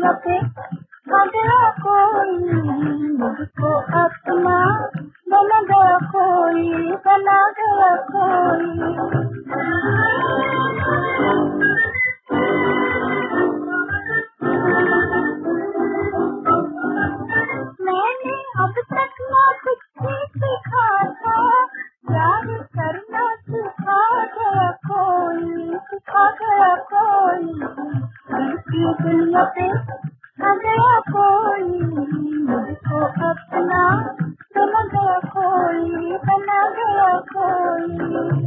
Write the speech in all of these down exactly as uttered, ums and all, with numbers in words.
दुनिया पे आ गया कोई, मुझको अपना बना गया कोई, बना गया कोई। मैंने अब तक ना कुछ भी सीखा था, प्यार करना सिखा गया कोई, सिखा गया कोई। ऐसी दुनिया पे आ गया कोई, मुझको अपना बना गया कोई, बना गया कोई।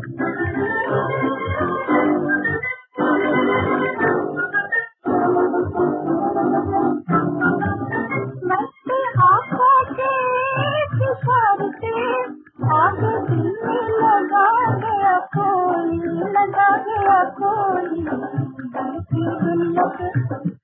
मस्ती आँखों के इशारे से आगे दिल में लगा गया कोई, लगा गया कोई। ऐसी दुनिया पे